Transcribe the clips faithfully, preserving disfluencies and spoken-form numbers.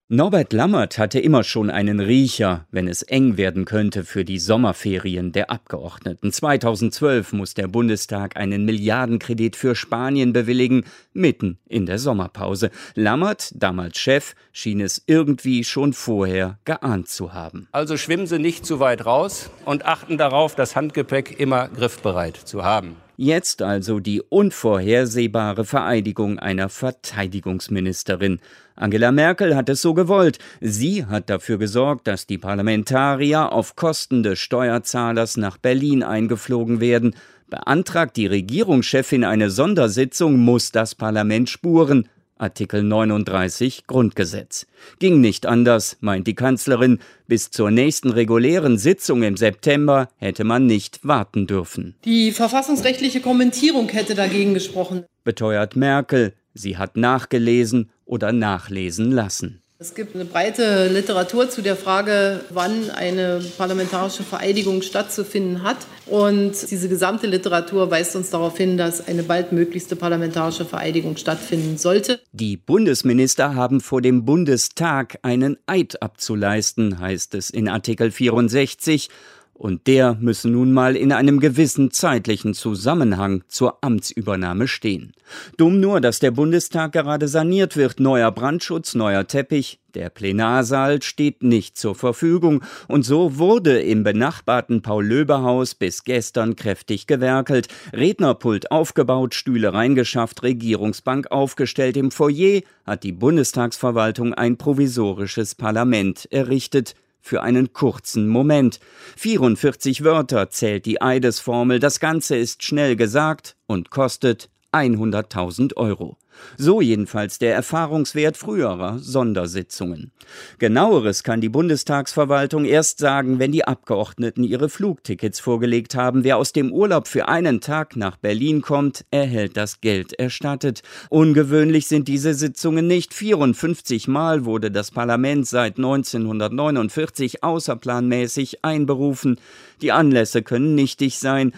Norbert Lammert hatte immer schon einen Riecher, wenn es eng werden könnte für die Sommerferien der Abgeordneten. zweitausendzwölf muss der Bundestag einen Milliardenkredit für Spanien bewilligen, mitten in der Sommerpause. Lammert, damals Chef, schien es irgendwie schon vorher geahnt zu haben. Also schwimmen Sie nicht zu weit raus und achten darauf, das Handgepäck immer griffbereit zu haben. Jetzt also die unvorhersehbare Vereidigung einer Verteidigungsministerin. Angela Merkel hat es so gewollt. Sie hat dafür gesorgt, dass die Parlamentarier auf Kosten des Steuerzahlers nach Berlin eingeflogen werden. Beantragt die Regierungschefin eine Sondersitzung, muss das Parlament spuren. Artikel neununddreißig Grundgesetz. Ging nicht anders, meint die Kanzlerin. Bis zur nächsten regulären Sitzung im September hätte man nicht warten dürfen. Die verfassungsrechtliche Kommentierung hätte dagegen gesprochen, beteuert Merkel. Sie hat nachgelesen oder nachlesen lassen. Es gibt eine breite Literatur zu der Frage, wann eine parlamentarische Vereidigung stattzufinden hat. Und diese gesamte Literatur weist uns darauf hin, dass eine baldmöglichste parlamentarische Vereidigung stattfinden sollte. Die Bundesminister haben vor dem Bundestag einen Eid abzuleisten, heißt es in Artikel vierundsechzig. Und der müsse nun mal in einem gewissen zeitlichen Zusammenhang zur Amtsübernahme stehen. Dumm nur, dass der Bundestag gerade saniert wird. Neuer Brandschutz, neuer Teppich. Der Plenarsaal steht nicht zur Verfügung. Und so wurde im benachbarten Paul-Löbe-Haus bis gestern kräftig gewerkelt. Rednerpult aufgebaut, Stühle reingeschafft, Regierungsbank aufgestellt. Im Foyer hat die Bundestagsverwaltung ein provisorisches Parlament errichtet. Für einen kurzen Moment. vierundvierzig Wörter zählt die Eidesformel. Das Ganze ist schnell gesagt und kostet hunderttausend Euro. So jedenfalls der Erfahrungswert früherer Sondersitzungen. Genaueres kann die Bundestagsverwaltung erst sagen, wenn die Abgeordneten ihre Flugtickets vorgelegt haben. Wer aus dem Urlaub für einen Tag nach Berlin kommt, erhält das Geld erstattet. Ungewöhnlich sind diese Sitzungen nicht. vierundfünfzig Mal wurde das Parlament seit neunzehnhundertneunundvierzig außerplanmäßig einberufen. Die Anlässe können nichtig sein.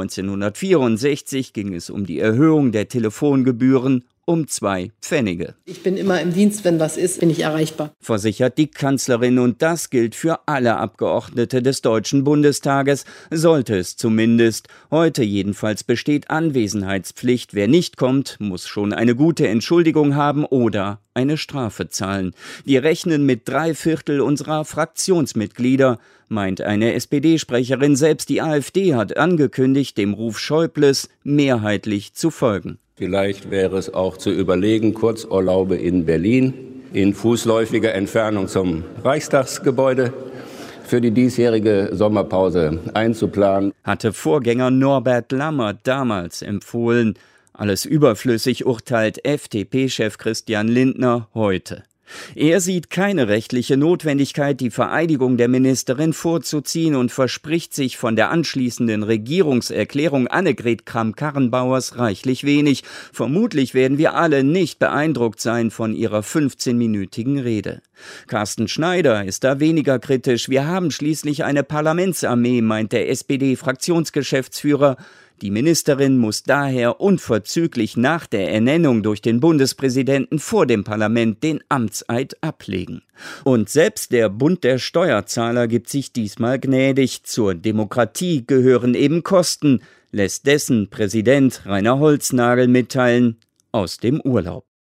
neunzehnhundertvierundsechzig ging es um die Erhöhung der Telefongebühren um zwei Pfennige. Ich bin immer im Dienst, wenn was ist, bin ich erreichbar, versichert die Kanzlerin, und das gilt für alle Abgeordnete des Deutschen Bundestages, sollte es zumindest. Heute jedenfalls besteht Anwesenheitspflicht. Wer nicht kommt, muss schon eine gute Entschuldigung haben oder eine Strafe zahlen. Wir rechnen mit drei Viertel unserer Fraktionsmitglieder, meint eine S P D-Sprecherin. Selbst die AfD hat angekündigt, dem Ruf Schäubles mehrheitlich zu folgen. Vielleicht wäre es auch zu überlegen, Kurzurlaube in Berlin in fußläufiger Entfernung zum Reichstagsgebäude für die diesjährige Sommerpause einzuplanen, hatte Vorgänger Norbert Lammert damals empfohlen. Alles überflüssig, urteilt F D P-Chef Christian Lindner heute. Er sieht keine rechtliche Notwendigkeit, die Vereidigung der Ministerin vorzuziehen, und verspricht sich von der anschließenden Regierungserklärung Annegret Kramp-Karrenbauers reichlich wenig. Vermutlich werden wir alle nicht beeindruckt sein von ihrer fünfzehnminütigen Rede. Carsten Schneider ist da weniger kritisch. Wir haben schließlich eine Parlamentsarmee, meint der S P D-Fraktionsgeschäftsführer. Die Ministerin muss daher unverzüglich nach der Ernennung durch den Bundespräsidenten vor dem Parlament den Amtseid ablegen. Und selbst der Bund der Steuerzahler gibt sich diesmal gnädig. Zur Demokratie gehören eben Kosten, lässt dessen Präsident Rainer Holznagel mitteilen aus dem Urlaub.